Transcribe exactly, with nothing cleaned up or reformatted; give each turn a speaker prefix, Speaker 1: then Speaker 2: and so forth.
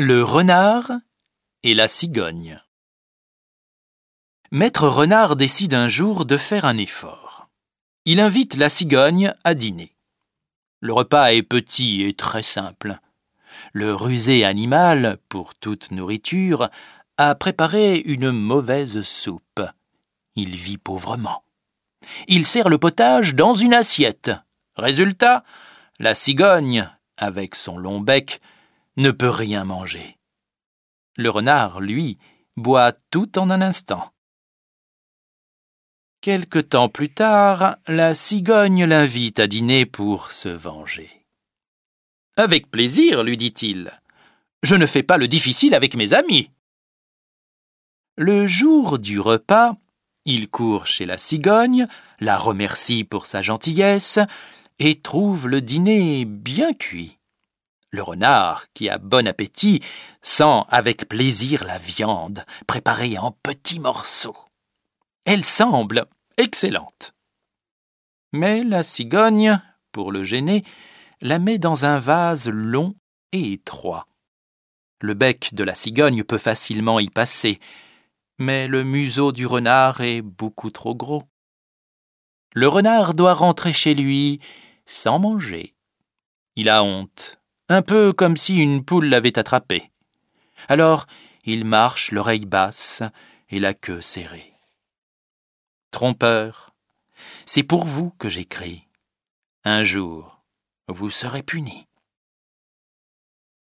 Speaker 1: Le renard et la cigogne. Maître Renard décide un jour de faire un effort. Il invite la cigogne à dîner. Le repas est petit et très simple. Le rusé animal, pour toute nourriture, a préparé une mauvaise soupe. Il vit pauvrement. Il sert le potage dans une assiette. Résultat, la cigogne, avec son long bec, ne peut rien manger. Le renard, lui, boit tout en un instant. Quelque temps plus tard, la cigogne l'invite à dîner pour se venger. « Avec plaisir, lui dit-il. Je ne fais pas le difficile avec mes amis. » Le jour du repas, il court chez la cigogne, la remercie pour sa gentillesse et trouve le dîner bien cuit. Le renard, qui a bon appétit, sent avec plaisir la viande, préparée en petits morceaux. Elle semble excellente. Mais la cigogne, pour le gêner, la met dans un vase long et étroit. Le bec de la cigogne peut facilement y passer, mais le museau du renard est beaucoup trop gros. Le renard doit rentrer chez lui sans manger. Il a honte, un peu comme si une poule l'avait attrapé. Alors, il marche l'oreille basse et la queue serrée. Trompeur, c'est pour vous que j'écris. Un jour, vous serez puni.